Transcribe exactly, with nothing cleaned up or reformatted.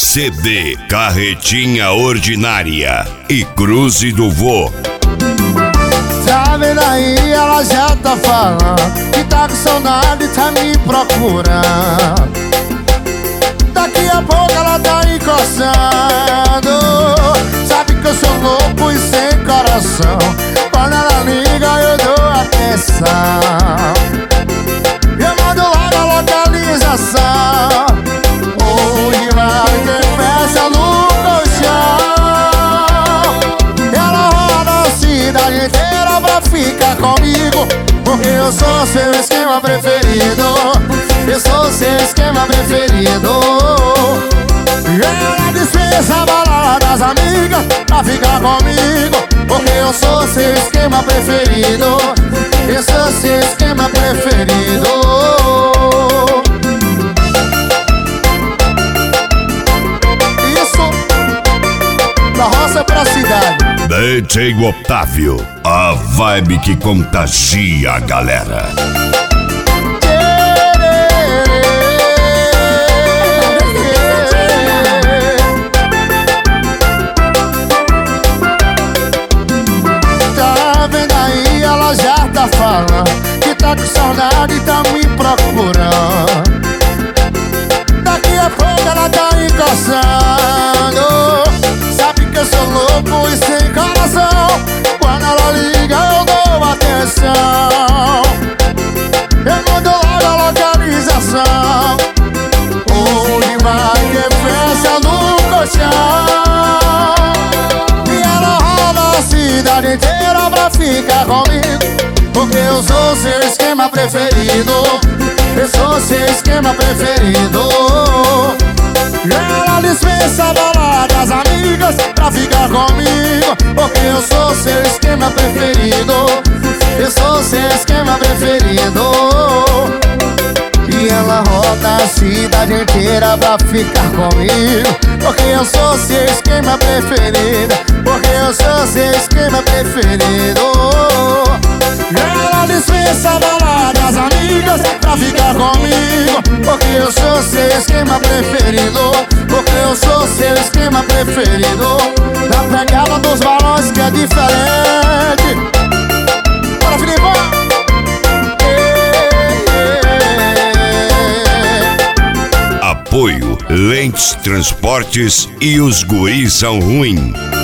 C D Carretinha Ordinária e Cruze do Vô. Tá vendo aí, ela já tá falando que tá com saudade, tá me procurando. Daqui a pouco ela tá encostando. Sabe que eu sou louco e sem coração. Quando ela liga eu dou atenção. Eu mando logo a localização. Hoje vai ter festa no colchão. Ela roda a cidade inteira pra ficar comigo, porque eu sou seu esquema preferido. Eu sou seu esquema preferido. E ela dispensa a balada das amigas pra ficar comigo, porque eu sou seu esquema preferido. Eu sou seu esquema preferido. Isso, da roça pra cidade. D J Otávio, a vibe que contagia a galera. Tá vendo aí, ela já tá falando que tá com saudade e tá me procurando. Daqui a pouco ela tá encostando. Sabe que eu sou louco e sem coração. Quando ela liga eu dou atenção. Eu mando logo a localização. Hoje vai ter festa no colchão. E ela roda a cidade inteira pra ficar comigo, porque eu sou seu esquema preferido. Eu sou seu esquema preferido. E ela dispensa a balada das amigas pra ficar comigo, porque eu sou seu esquema preferido. Eu sou seu esquema preferido. E ela roda a cidade inteira pra ficar comigo, porque eu sou seu esquema preferido. Porque eu sou seu esquema preferido. E ela dispensa a balada das amigas pra ficar comigo, porque eu sou seu esquema preferido. Porque eu sou seu esquema preferido. Na pegada dos balões que é diferente. Bora, Filipão! Apoio Lentes Transportes e os guris são ruim.